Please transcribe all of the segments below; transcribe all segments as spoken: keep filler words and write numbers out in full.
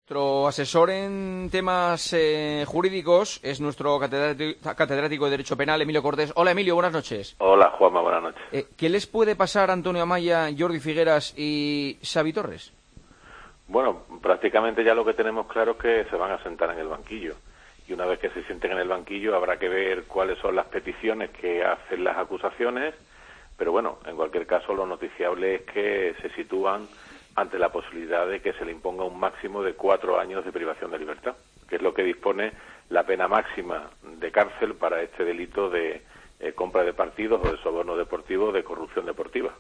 Nuestro asesor en temas eh, jurídicos es nuestro catedrático, catedrático de Derecho Penal, Emilio Cortés. Hola, Emilio, buenas noches. Hola, Juanma, buenas noches. Eh, ¿Qué les puede pasar a Antonio Amaya, Jordi Figueras y Xavi Torres? Bueno, prácticamente ya lo que tenemos claro es que se van a sentar en el banquillo. Y una vez que se sienten en el banquillo habrá que ver cuáles son las peticiones que hacen las acusaciones. Pero bueno, en cualquier caso lo noticiable es que se sitúan ante la posibilidad de que se le imponga un máximo de cuatro años de privación de libertad, que es lo que dispone la pena máxima de cárcel para este delito de eh, compra de partidos o de soborno deportivo, de corrupción deportiva.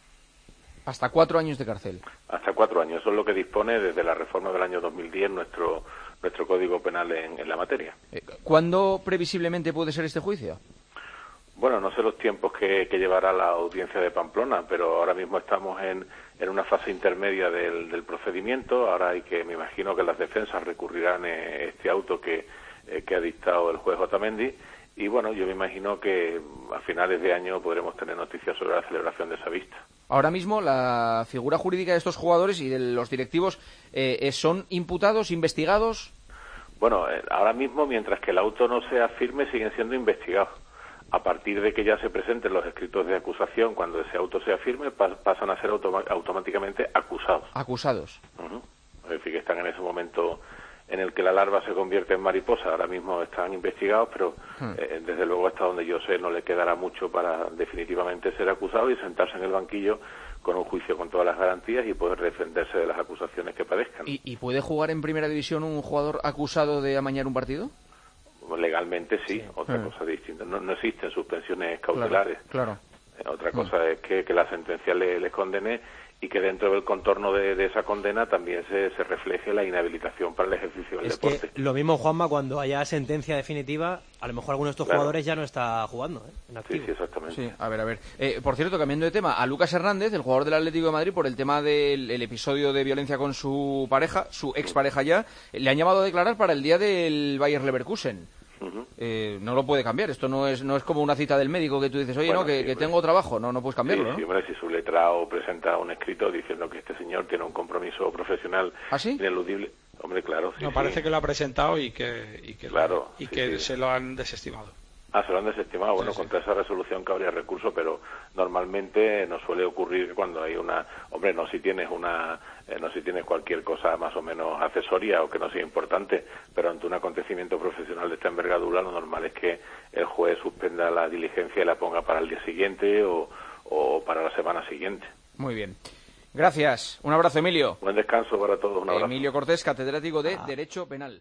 Hasta cuatro años de cárcel. Hasta cuatro años. Eso es lo que dispone desde la reforma del año dos mil diez nuestro nuestro Código Penal en, en la materia. ¿Cuándo previsiblemente puede ser este juicio? Bueno, no sé los tiempos que, que llevará la audiencia de Pamplona, pero ahora mismo estamos en, en una fase intermedia del, del procedimiento. Ahora hay que, me imagino que las defensas recurrirán a este auto que, eh, que ha dictado el juez Otamendi. Y bueno, yo me imagino que a finales de año podremos tener noticias sobre la celebración de esa vista. Ahora mismo la figura jurídica de estos jugadores y de los directivos eh, son imputados, investigados. Bueno, eh, ahora mismo, mientras que el auto no sea firme, siguen siendo investigados. A partir de que ya se presenten los escritos de acusación, cuando ese auto sea firme, pa pasan a ser automa automáticamente acusados. Acusados. Uh-huh. Es decir, que están en ese momento en el que la larva se convierte en mariposa. Ahora mismo están investigados, pero hmm. eh, desde luego hasta donde yo sé no le quedará mucho para definitivamente ser acusado y sentarse en el banquillo con un juicio con todas las garantías y poder defenderse de las acusaciones que padezcan. ¿Y, y puede jugar en primera división un jugador acusado de amañar un partido? Legalmente sí, sí. Otra hmm. cosa distinta. No, no existen suspensiones cautelares. Claro. claro. Eh, otra cosa hmm. es que, que la sentencia le, les condene y que dentro del contorno de, de esa condena también se, se refleje la inhabilitación para el ejercicio del es deporte. Que lo mismo, Juanma, cuando haya sentencia definitiva, a lo mejor alguno de estos claro. jugadores ya no está jugando, ¿eh? En activo. Sí, sí, exactamente. Sí, a ver, a ver. Eh, por cierto, cambiando de tema, a Lucas Hernández, el jugador del Atlético de Madrid, por el tema del el episodio de violencia con su pareja, su expareja ya, le han llamado a declarar para el día del Bayer Leverkusen. Uh-huh. eh, no lo puede cambiar, esto no es no es como una cita del médico que tú dices, oye, bueno, no, que, sí, que tengo trabajo, no no puedes cambiarlo, sí, ¿no? Sí, hombre, si su letrado presenta un escrito diciendo que este señor tiene un compromiso profesional ¿Ah, sí? ineludible, hombre, claro, sí. No, parece sí. que lo ha presentado y que, y que, claro, y sí, que sí. se lo han desestimado. Ah, se lo han desestimado. Bueno, sí, sí. Contra esa resolución cabría recurso, pero normalmente nos suele ocurrir que cuando hay una... Hombre, no si tienes una... Eh, no si tienes cualquier cosa más o menos accesoria o que no sea importante, pero ante un acontecimiento profesional de esta envergadura, lo normal es que el juez suspenda la diligencia y la ponga para el día siguiente o, o para la semana siguiente. Muy bien. Gracias. Un abrazo, Emilio. Buen descanso para todos. Un abrazo. Emilio Cortés, catedrático de ah. Derecho Penal.